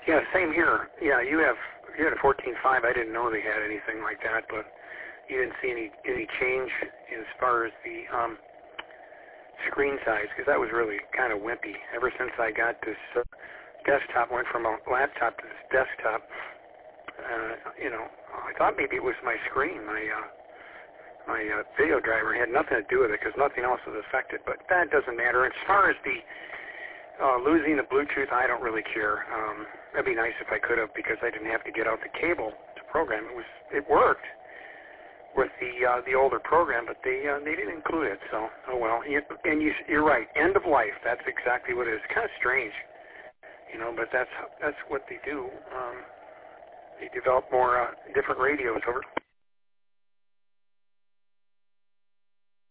Yeah, same here. Yeah, you had a 14.5. I didn't know they had anything like that, but you didn't see any change as far as the screen size, because that was really kind of wimpy. Ever since I got this desktop, went from a laptop to this desktop, I thought maybe it was my screen. My video driver had nothing to do with it because nothing else was affected, but that doesn't matter. As far as the losing the Bluetooth, I don't really care. That'd be nice if I could have, because I didn't have to get out the cable to program. It worked with the older program, but they didn't include it. So oh well. And you're right. End of life. That's exactly what it is. Kind of strange, but that's what they do. They develop more different radios over